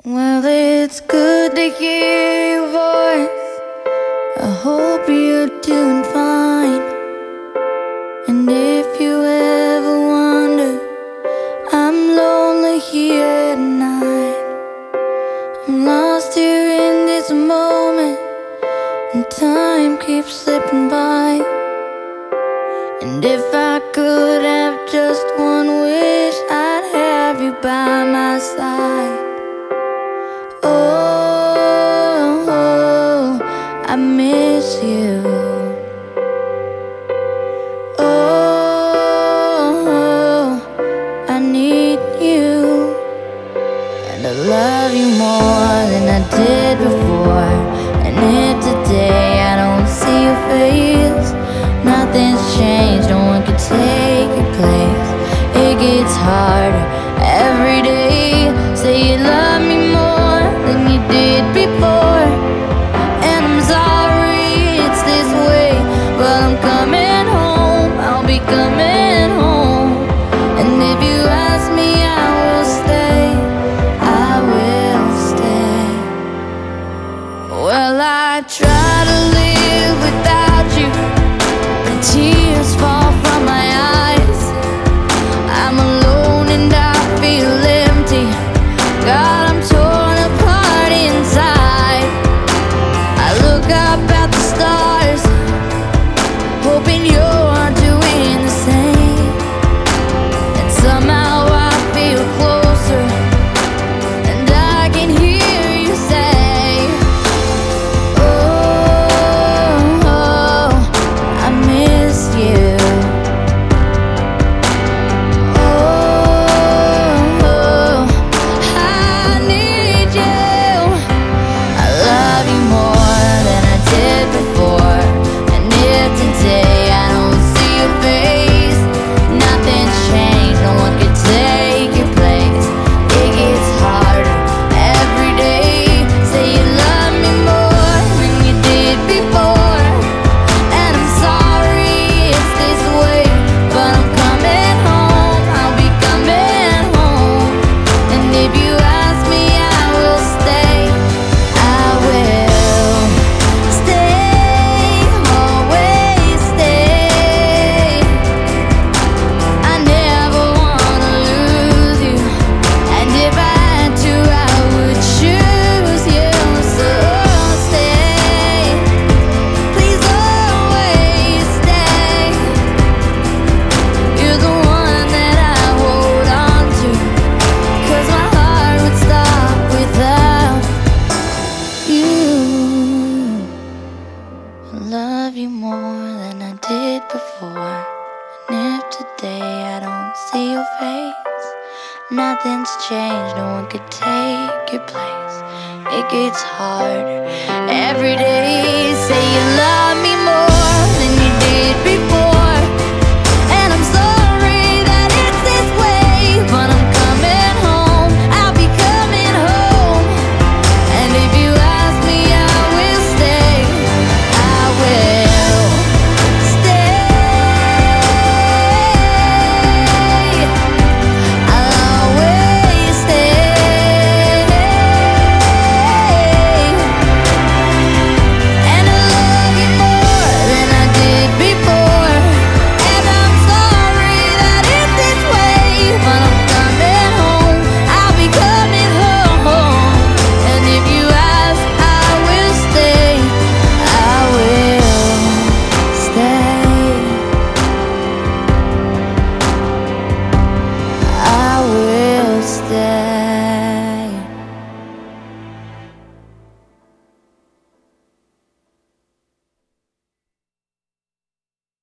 Well, it's good to hear your voice. I hope you're doing fine. And if you ever wonder, I'm lonely here at night. I'm lost here in this moment, and time keeps slipping by. And if I could have just one wish, I'd have you by my side. Oh, I miss you. Oh, I need you. And I love you more than I did before. And if today I don't see your face, nothing's changed, no one can take your place. It gets harder every day. Say you love me more than you did before. And I'm sorry it's this way, but I'm coming home, I'll be coming home. And if you ask me, I will stay, I will stay. Well, I try to live without you, and tears fall from my eyes. I'm alone and I feel empty. God, I'm torn apart inside. I look up at the stars, hoping you're doing the same. And somehow I feel closer, and I can hear you say, oh, I miss you. Oh, I need you. I love you more than I did before. And if today I don't see your face, nothing's changed, no one can take your place. It gets harder every day. Say you love me more than you did before. And I'm sorry it's this way, but I'm coming home, I'll be coming home. And if you ask me, I will stay, I will stay, always stay. I never wanna lose you, and if I had to, I would choose you. So stay, please always stay. You're the one that I hold on to, 'cause my heart would stop without you. I love you more than I did before. And if today I don't see your face, nothing's changed, no one could take your place. It gets harder every day. Say you love